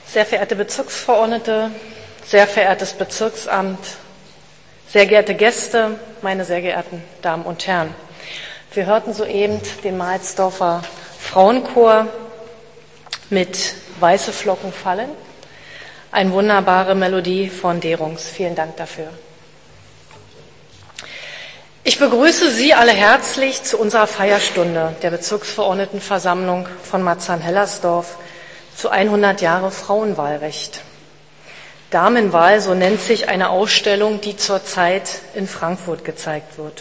Sehr verehrte Bezirksverordnete, sehr verehrtes Bezirksamt, sehr geehrte Gäste, meine sehr geehrten Damen und Herren. Wir hörten soeben den Mahlsdorfer Frauenchor mit Weiße Flocken fallen. Eine wunderbare Melodie von Derungs. Vielen Dank dafür. Ich begrüße Sie alle herzlich zu unserer Feierstunde der Bezirksverordnetenversammlung von Marzahn-Hellersdorf zu 100 Jahre Frauenwahlrecht. Damenwahl, so nennt sich eine Ausstellung, die zurzeit in Frankfurt gezeigt wird.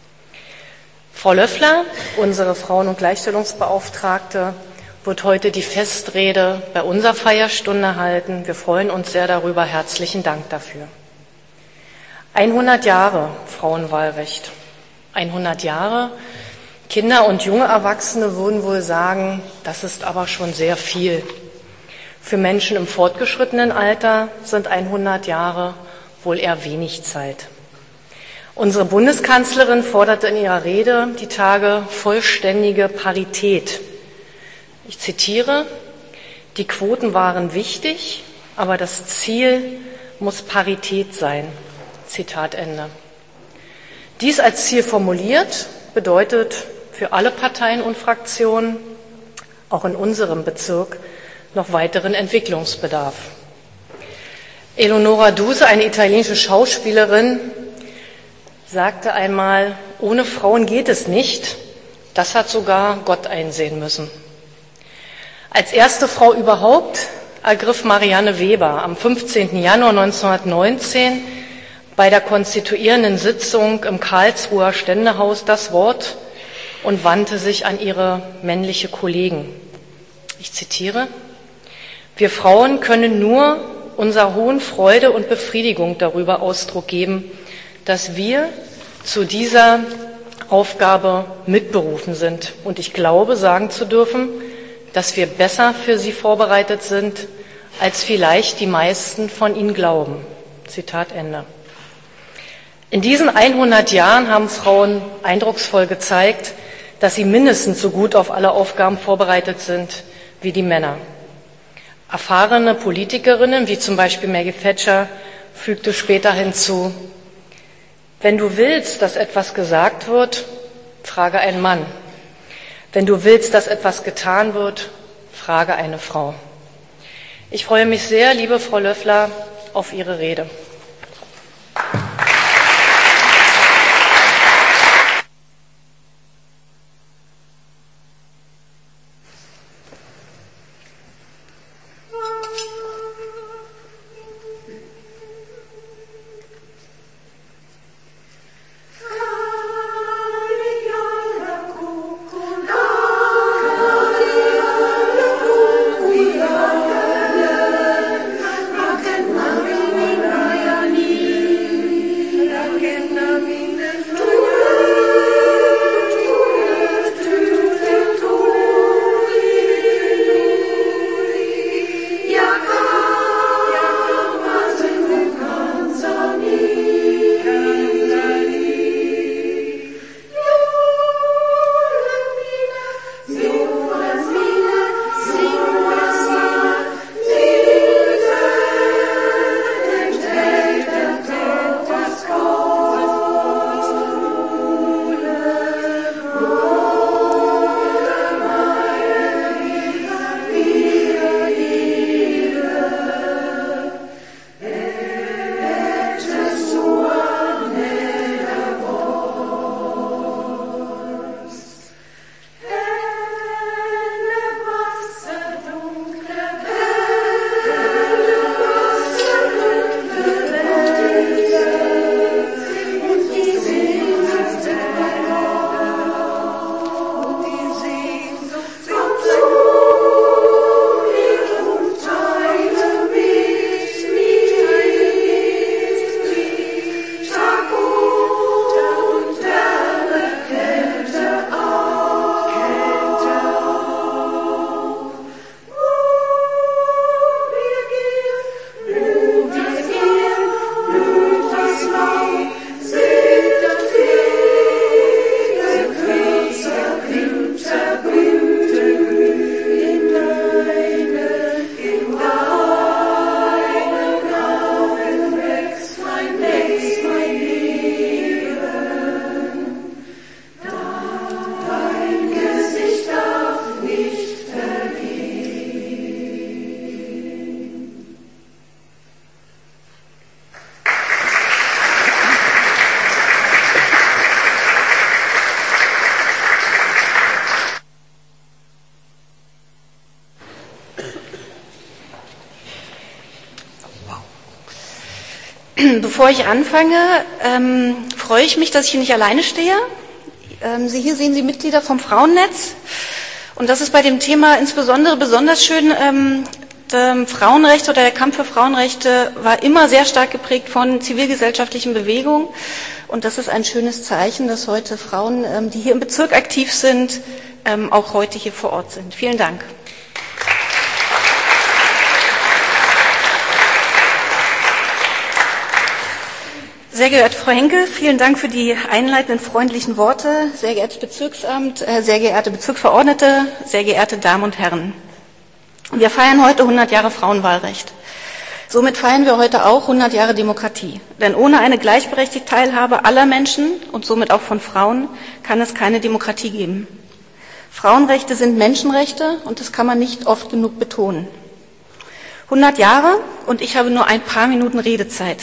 Frau Löffler, unsere Frauen- und Gleichstellungsbeauftragte, wird heute die Festrede bei unserer Feierstunde halten. Wir freuen uns sehr darüber. Herzlichen Dank dafür. 100 Jahre Frauenwahlrecht. 100 Jahre. Kinder und junge Erwachsene würden wohl sagen, das ist aber schon sehr viel. Für Menschen im fortgeschrittenen Alter sind 100 Jahre wohl eher wenig Zeit. Unsere Bundeskanzlerin forderte in ihrer Rede die Tage vollständige Parität. Ich zitiere: Die Quoten waren wichtig, aber das Ziel muss Parität sein. Zitat Ende. Dies als Ziel formuliert bedeutet für alle Parteien und Fraktionen, auch in unserem Bezirk, noch weiteren Entwicklungsbedarf. Eleonora Duse, eine italienische Schauspielerin, sagte einmal, ohne Frauen geht es nicht. Das hat sogar Gott einsehen müssen. Als erste Frau überhaupt ergriff Marianne Weber am 15. Januar 1919 bei der konstituierenden Sitzung im Karlsruher Ständehaus das Wort und wandte sich an ihre männliche Kollegen. Ich zitiere: Wir Frauen können nur unserer hohen Freude und Befriedigung darüber Ausdruck geben, dass wir zu dieser Aufgabe mitberufen sind. Und ich glaube, sagen zu dürfen, dass wir besser für sie vorbereitet sind, als vielleicht die meisten von ihnen glauben. Zitat Ende. In diesen 100 Jahren haben Frauen eindrucksvoll gezeigt, dass sie mindestens so gut auf alle Aufgaben vorbereitet sind wie die Männer. Erfahrene Politikerinnen, wie zum Beispiel Maggie Thatcher, fügte später hinzu: Wenn du willst, dass etwas gesagt wird, frage einen Mann. Wenn du willst, dass etwas getan wird, frage eine Frau. Ich freue mich sehr, liebe Frau Löffler, auf Ihre Rede. Maria Bevor ich anfange, freue ich mich, dass ich hier nicht alleine stehe. Hier sehen Sie Mitglieder vom Frauennetz. Und das ist bei dem Thema insbesondere besonders schön. Frauenrechte oder der Kampf für Frauenrechte war immer sehr stark geprägt von zivilgesellschaftlichen Bewegungen. Und das ist ein schönes Zeichen, dass heute Frauen, die hier im Bezirk aktiv sind, auch heute hier vor Ort sind. Vielen Dank. Sehr geehrte Frau Henkel, vielen Dank für die einleitenden freundlichen Worte. Sehr geehrtes Bezirksamt, sehr geehrte Bezirksverordnete, sehr geehrte Damen und Herren. Wir feiern heute 100 Jahre Frauenwahlrecht. Somit feiern wir heute auch 100 Jahre Demokratie. Denn ohne eine gleichberechtigte Teilhabe aller Menschen und somit auch von Frauen kann es keine Demokratie geben. Frauenrechte sind Menschenrechte und das kann man nicht oft genug betonen. 100 Jahre und ich habe nur ein paar Minuten Redezeit.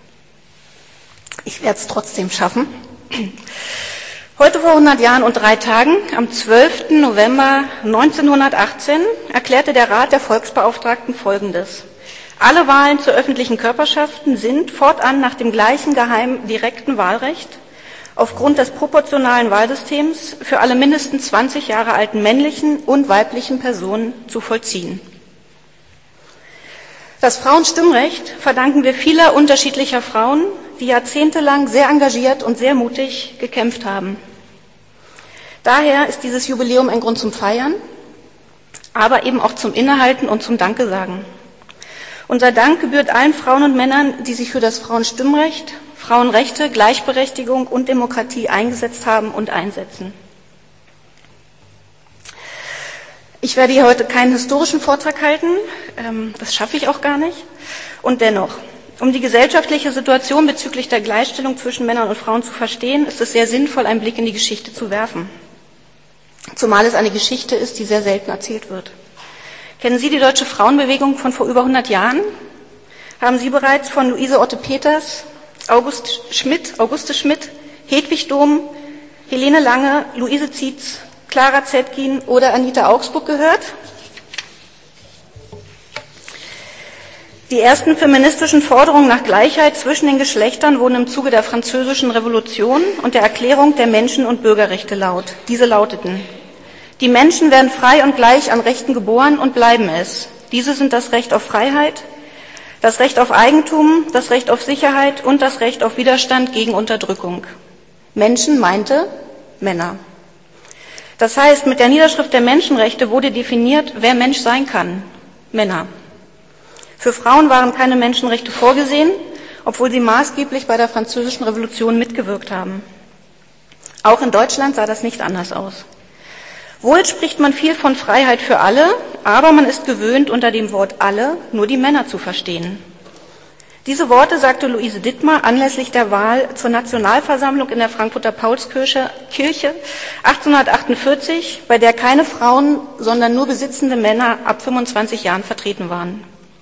Ich werde es trotzdem schaffen. Heute vor 100 Jahren und 3 Tagen, am 12. November 1918, erklärte der Rat der Volksbeauftragten Folgendes. Alle Wahlen zu öffentlichen Körperschaften sind fortan nach dem gleichen geheimen direkten Wahlrecht aufgrund des proportionalen Wahlsystems für alle mindestens 20 Jahre alten männlichen und weiblichen Personen zu vollziehen. Das Frauenstimmrecht verdanken wir vieler unterschiedlicher Frauen, die jahrzehntelang sehr engagiert und sehr mutig gekämpft haben. Daher ist dieses Jubiläum ein Grund zum Feiern, aber eben auch zum Innehalten und zum Dankesagen. Unser Dank gebührt allen Frauen und Männern, die sich für das Frauenstimmrecht, Frauenrechte, Gleichberechtigung und Demokratie eingesetzt haben und einsetzen. Ich werde hier heute keinen historischen Vortrag halten, das schaffe ich auch gar nicht. Und dennoch, um die gesellschaftliche Situation bezüglich der Gleichstellung zwischen Männern und Frauen zu verstehen, ist es sehr sinnvoll, einen Blick in die Geschichte zu werfen. Zumal es eine Geschichte ist, die sehr selten erzählt wird. Kennen Sie die deutsche Frauenbewegung von vor über 100 Jahren? Haben Sie bereits von Luise Otte-Peters, Auguste Schmidt, Hedwig Dohm, Helene Lange, Luise Zietz, Clara Zetkin oder Anita Augsburg gehört? Die ersten feministischen Forderungen nach Gleichheit zwischen den Geschlechtern wurden im Zuge der Französischen Revolution und der Erklärung der Menschen- und Bürgerrechte laut. Diese lauteten: Die Menschen werden frei und gleich an Rechten geboren und bleiben es. Diese sind das Recht auf Freiheit, das Recht auf Eigentum, das Recht auf Sicherheit und das Recht auf Widerstand gegen Unterdrückung. Menschen meinte Männer. Das heißt, mit der Niederschrift der Menschenrechte wurde definiert, wer Mensch sein kann. Männer. Für Frauen waren keine Menschenrechte vorgesehen, obwohl sie maßgeblich bei der Französischen Revolution mitgewirkt haben. Auch in Deutschland sah das nicht anders aus. Wohl spricht man viel von Freiheit für alle, aber man ist gewöhnt, unter dem Wort alle nur die Männer zu verstehen. Diese Worte sagte Luise Dittmar anlässlich der Wahl zur Nationalversammlung in der Frankfurter Paulskirche 1848, bei der keine Frauen, sondern nur besitzende Männer ab 25 Jahren vertreten waren.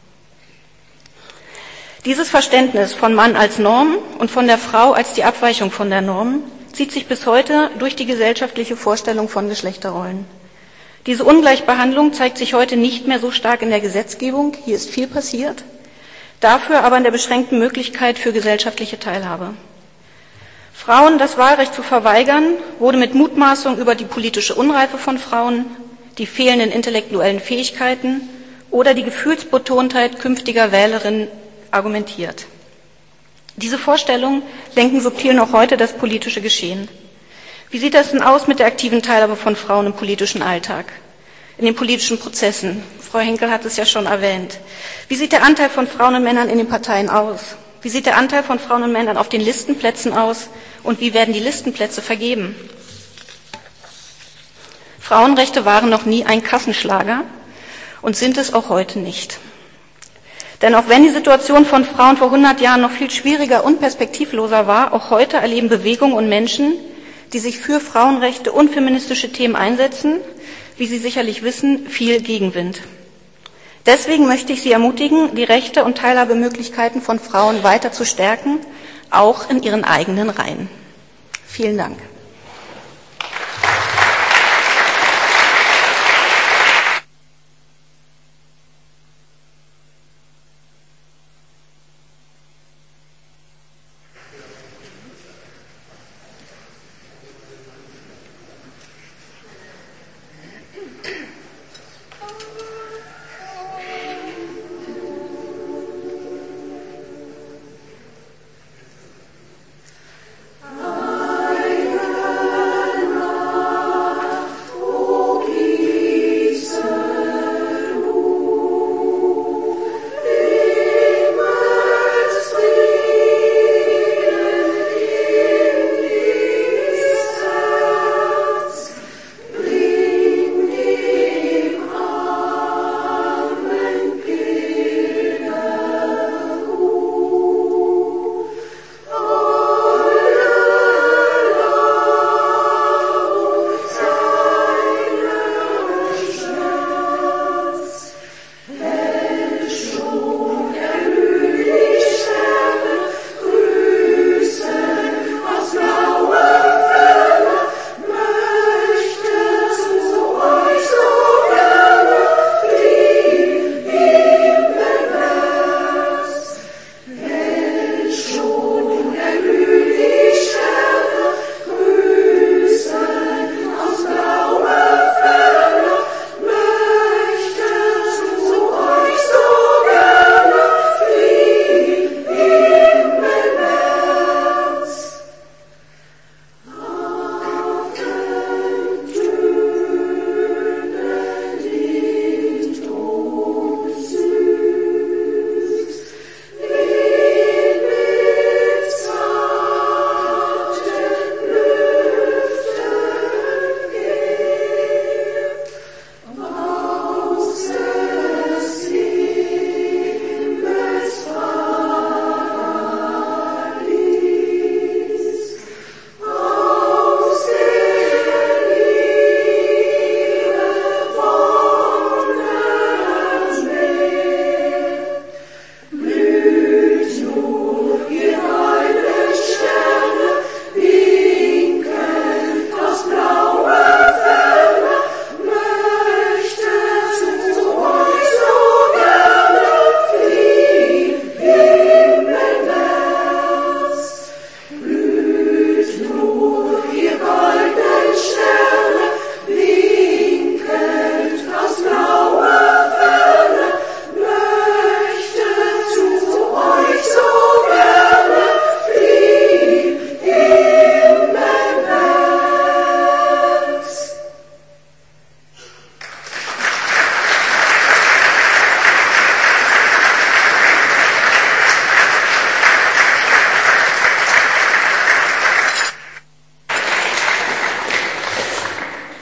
Dieses Verständnis von Mann als Norm und von der Frau als die Abweichung von der Norm zieht sich bis heute durch die gesellschaftliche Vorstellung von Geschlechterrollen. Diese Ungleichbehandlung zeigt sich heute nicht mehr so stark in der Gesetzgebung, hier ist viel passiert, dafür aber in der beschränkten Möglichkeit für gesellschaftliche Teilhabe. Frauen das Wahlrecht zu verweigern, wurde mit Mutmaßung über die politische Unreife von Frauen, die fehlenden intellektuellen Fähigkeiten oder die Gefühlsbetontheit künftiger Wählerinnen argumentiert. Diese Vorstellungen lenken subtil noch heute das politische Geschehen. Wie sieht das denn aus mit der aktiven Teilhabe von Frauen im politischen Alltag, in den politischen Prozessen? Frau Henkel hat es ja schon erwähnt. Wie sieht der Anteil von Frauen und Männern in den Parteien aus? Wie sieht der Anteil von Frauen und Männern auf den Listenplätzen aus? Und wie werden die Listenplätze vergeben? Frauenrechte waren noch nie ein Kassenschlager und sind es auch heute nicht. Denn auch wenn die Situation von Frauen vor 100 Jahren noch viel schwieriger und perspektivloser war, auch heute erleben Bewegungen und Menschen, die sich für Frauenrechte und feministische Themen einsetzen, wie Sie sicherlich wissen, viel Gegenwind. Deswegen möchte ich Sie ermutigen, die Rechte und Teilhabemöglichkeiten von Frauen weiter zu stärken, auch in ihren eigenen Reihen. Vielen Dank.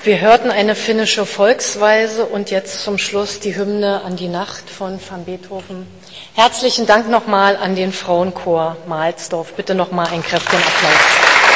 Wir hörten eine finnische Volksweise und jetzt zum Schluss die Hymne an die Nacht von van Beethoven. Herzlichen Dank nochmal an den Frauenchor Mahlsdorf. Bitte nochmal einen kräftigen Applaus.